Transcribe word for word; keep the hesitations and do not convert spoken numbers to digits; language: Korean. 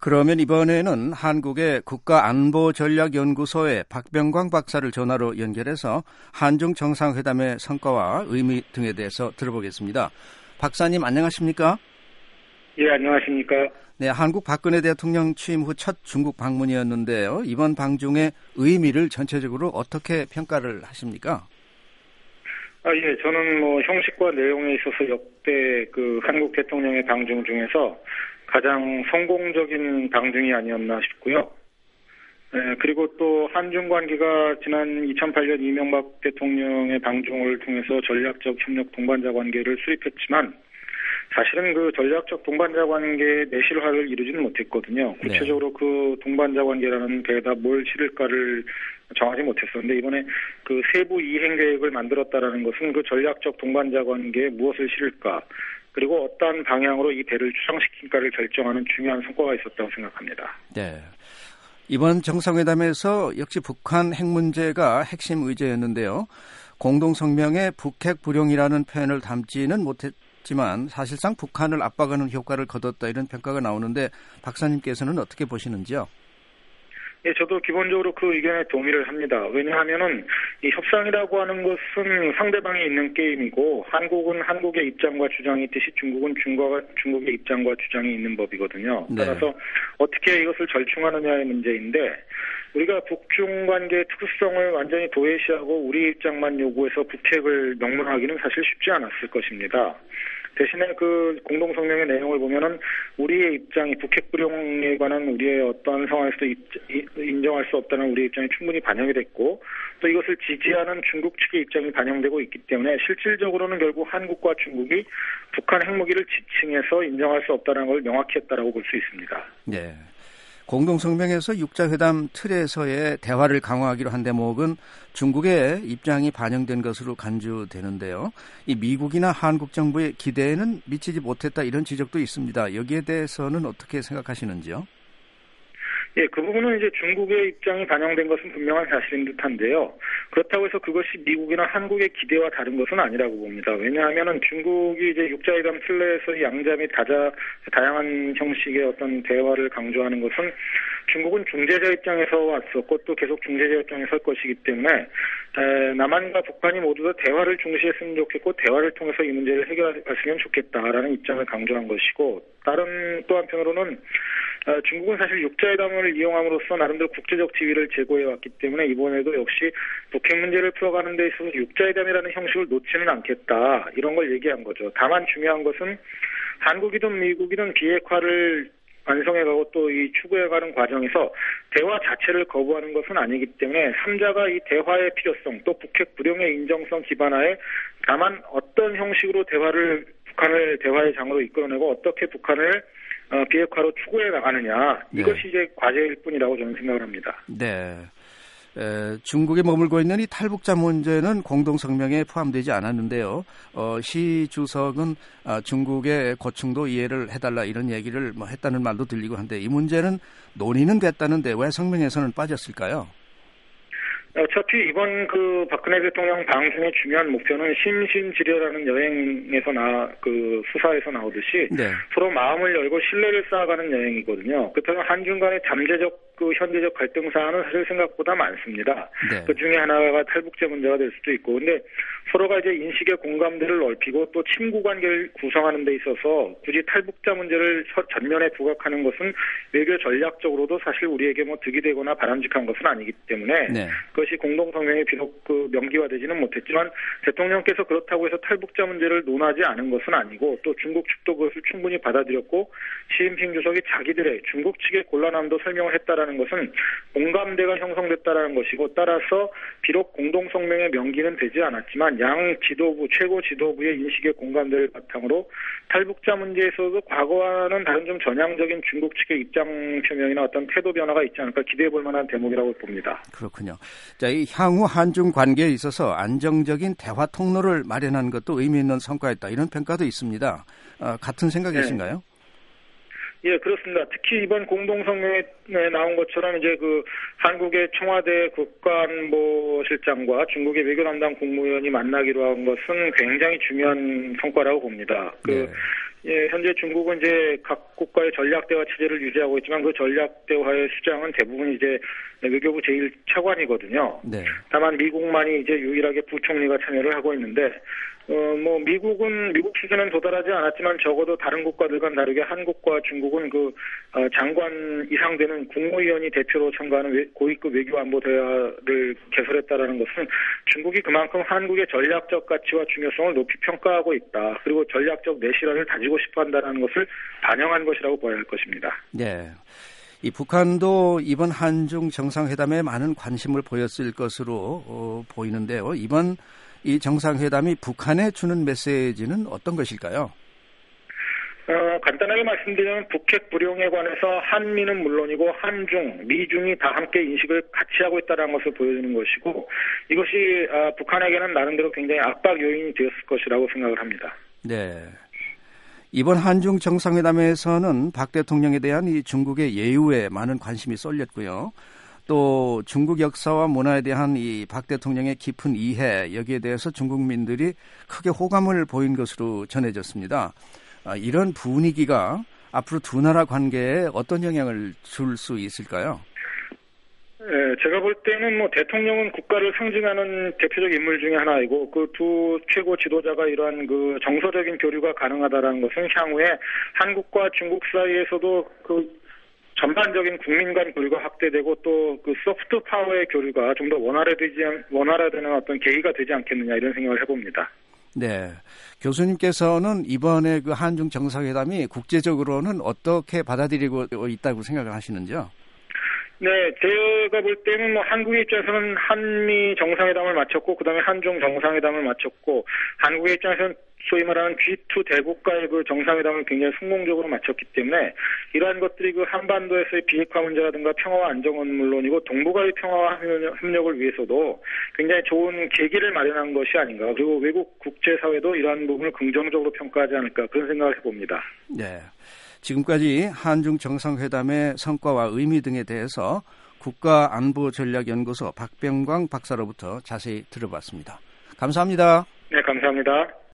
그러면 이번에는 한국의 국가안보전략연구소의 박병광 박사를 전화로 연결해서 한중 정상회담의 성과와 의미 등에 대해서 들어보겠습니다. 박사님 안녕하십니까? 예, 안녕하십니까? 네, 한국 박근혜 대통령 취임 후 첫 중국 방문이었는데요. 이번 방중의 의미를 전체적으로 어떻게 평가를 하십니까? 아, 예, 저는 뭐 형식과 내용에 있어서 역대 그 한국 대통령의 방중 중에서 가장 성공적인 방중이 아니었나 싶고요. 예, 그리고 또 한중 관계가 지난 이천팔 년 이명박 대통령의 방중을 통해서 전략적 협력 동반자 관계를 수립했지만 사실은 그 전략적 동반자 관계의 내실화를 이루지는 못했거든요. 구체적으로 네. 그 동반자 관계라는 배에다 뭘 실을까를 정하지 못했었는데 이번에 그 세부 이행 계획을 만들었다라는 것은 그 전략적 동반자 관계에 무엇을 실을까 그리고 어떠한 방향으로 이 배를 추정시킬까를 결정하는 중요한 성과가 있었다고 생각합니다. 네. 이번 정상회담에서 역시 북한 핵 문제가 핵심 의제였는데요. 공동성명에 북핵 불용이라는 표현을 담지는 못했지만 사실상 북한을 압박하는 효과를 거뒀다 이런 평가가 나오는데 박사님께서는 어떻게 보시는지요? 예, 저도 기본적으로 그 의견에 동의를 합니다. 왜냐하면은 이 협상이라고 하는 것은 상대방이 있는 게임이고 한국은 한국의 입장과 주장이 있듯이 중국은 중국과, 중국의 입장과 주장이 있는 법이거든요. 네. 따라서 어떻게 이것을 절충하느냐의 문제인데 우리가 북중 관계의 특수성을 완전히 도외시하고 우리 입장만 요구해서 북핵을 명문화하기는 사실 쉽지 않았을 것입니다. 대신에 그 공동성명의 내용을 보면은 우리의 입장이 북핵 불용에 관한 우리의 어떠한 상황에서도 인정할 수 없다는 우리의 입장이 충분히 반영이 됐고 또 이것을 지지하는 중국 측의 입장이 반영되고 있기 때문에 실질적으로는 결국 한국과 중국이 북한 핵무기를 지칭해서 인정할 수 없다는 걸 명확히 했다라고 볼 수 있습니다. 네. 공동성명에서 육자회담 틀에서의 대화를 강화하기로 한 대목은 중국의 입장이 반영된 것으로 간주되는데요. 이 미국이나 한국 정부의 기대에는 미치지 못했다 이런 지적도 있습니다. 여기에 대해서는 어떻게 생각하시는지요? 예, 그 부분은 이제 중국의 입장이 반영된 것은 분명한 사실인 듯한데요. 그렇다고 해서 그것이 미국이나 한국의 기대와 다른 것은 아니라고 봅니다. 왜냐하면은 중국이 이제 육자회담 틀내에서 양자 및 다자, 다양한 형식의 어떤 대화를 강조하는 것은 중국은 중재자 입장에서 왔었고 또 계속 중재자 입장에 설 것이기 때문에 에, 남한과 북한이 모두 다 대화를 중시했으면 좋겠고 대화를 통해서 이 문제를 해결했으면 좋겠다라는 입장을 강조한 것이고 다른 또 한편으로는 어, 중국은 사실 육자회담을 이용함으로써 나름대로 국제적 지위를 제고해왔기 때문에 이번에도 역시 북핵 문제를 풀어가는 데 있어서 육자회담이라는 형식을 놓지는 않겠다 이런 걸 얘기한 거죠. 다만 중요한 것은 한국이든 미국이든 비핵화를 완성해가고 또 이 추구해가는 과정에서 대화 자체를 거부하는 것은 아니기 때문에 삼자가 이 대화의 필요성 또 북핵 불용의 인정성 기반하에 다만 어떤 형식으로 대화를 북한을 대화의 장으로 이끌어내고 어떻게 북한을 어, 비핵화로 추구해 나가느냐 이것이 네. 이제 과제일 뿐이라고 저는 생각을 합니다. 네. 에, 중국에 머물고 있는 이 탈북자 문제는 공동성명에 포함되지 않았는데요. 어, 시 주석은 아, 중국의 고충도 이해를 해달라 이런 얘기를 뭐 했다는 말도 들리고 한데 이 문제는 논의는 됐다는데 왜 성명에서는 빠졌을까요? 어차피 이번 그 박근혜 대통령 방중의 중요한 목표는 심신지려라는 여행에서 나, 그 수사에서 나오듯이 네. 서로 마음을 열고 신뢰를 쌓아가는 여행이거든요. 그렇다면 한중 간의 잠재적 그 현재적 갈등 사안은 사실 생각보다 많습니다. 네. 그 중에 하나가 탈북자 문제가 될 수도 있고, 근데 서로가 이제 인식의 공감대를 넓히고 또 친구 관계를 구성하는 데 있어서 굳이 탈북자 문제를 전면에 부각하는 것은 외교 전략적으로도 사실 우리에게 뭐 득이 되거나 바람직한 것은 아니기 때문에 네. 그것이 공동성명에 비록 그 명기화되지는 못했지만 대통령께서 그렇다고 해서 탈북자 문제를 논하지 않은 것은 아니고 또 중국 측도 그것을 충분히 받아들였고 시진핑 주석이 자기들의 중국 측의 곤란함도 설명을 했다라는 것은 공감대가 형성됐다라는 것이고 따라서 비록 공동성명의 명기는 되지 않았지만 양 지도부 최고 지도부의 인식의 공감대를 바탕으로 탈북자 문제에서도 과거와는 다른 좀 전향적인 중국 측의 입장 표명이나 어떤 태도 변화가 있지 않을까 기대해 볼 만한 대목이라고 봅니다. 그렇군요. 자, 이 향후 한중 관계에 있어서 안정적인 대화 통로를 마련한 것도 의미 있는 성과였다. 이런 평가도 있습니다. 어, 같은 생각이신가요? 네. 예, 그렇습니다. 특히 이번 공동성명에 나온 것처럼 이제 그 한국의 청와대 국가안보실장과 중국의 외교 담당 국무위원이 만나기로 한 것은 굉장히 중요한 성과라고 봅니다. 그 네. 예, 현재 중국은 이제 각국과의 전략 대화 체제를 유지하고 있지만 그 전략 대화의 수장은 대부분 이제 외교부 제일 차관이거든요. 네. 다만 미국만이 이제 유일하게 부총리가 참여를 하고 있는데, 어, 뭐 미국은 미국 수준은 도달하지 않았지만 적어도 다른 국가들과는 다르게 한국과 중국은 그 어, 장관 이상 되는 국무위원이 대표로 참가하는 외, 고위급 외교안보 대화를 개설했다라는 것은 중국이 그만큼 한국의 전략적 가치와 중요성을 높이 평가하고 있다. 그리고 전략적 내실화를 다지고 싶어한다는 것을 반영한 것이라고 봐야 할 것입니다. 네. 이 북한도 이번 한중 정상회담에 많은 관심을 보였을 것으로 어, 보이는데요. 이번 이 정상회담이 북한에 주는 메시지는 어떤 것일까요? 어, 간단하게 말씀드리면 북핵 불용에 관해서 한미는 물론이고 한중, 미중이 다 함께 인식을 같이 하고 있다는 것을 보여주는 것이고 이것이 어, 북한에게는 나름대로 굉장히 압박 요인이 되었을 것이라고 생각을 합니다. 네. 이번 한중 정상회담에서는 박 대통령에 대한 이 중국의 예우에 많은 관심이 쏠렸고요. 또 중국 역사와 문화에 대한 이 박 대통령의 깊은 이해, 여기에 대해서 중국민들이 크게 호감을 보인 것으로 전해졌습니다. 아, 이런 분위기가 앞으로 두 나라 관계에 어떤 영향을 줄 수 있을까요? 네, 제가 볼 때는 뭐 대통령은 국가를 상징하는 대표적 인물 중에 하나이고 그 두 최고 지도자가 이러한 그 정서적인 교류가 가능하다라는 것은 향후에 한국과 중국 사이에서도 그 전반적인 국민 간 교류가 확대되고 또 그 소프트 파워의 교류가 좀 더 원활해지지 원활화되는 어떤 계기가 되지 않겠느냐 이런 생각을 해봅니다. 네, 교수님께서는 이번에 그 한중 정상회담이 국제적으로는 어떻게 받아들이고 있다고 생각을 하시는지요? 네, 제가 볼 때는 뭐 한국의 입장에서는 한미 정상회담을 마쳤고 그다음에 한중 정상회담을 마쳤고 한국의 입장에서는 소위 말하는 지 투 대국가의 그 정상회담을 굉장히 성공적으로 마쳤기 때문에 이러한 것들이 그 한반도에서의 비핵화 문제라든가 평화와 안정은 물론이고 동북아의 평화와 협력을 위해서도 굉장히 좋은 계기를 마련한 것이 아닌가. 그리고 외국 국제사회도 이러한 부분을 긍정적으로 평가하지 않을까 그런 생각을 해봅니다. 네. 지금까지 한중 정상회담의 성과와 의미 등에 대해서 국가안보전략연구소 박병광 박사로부터 자세히 들어봤습니다. 감사합니다. 네, 감사합니다.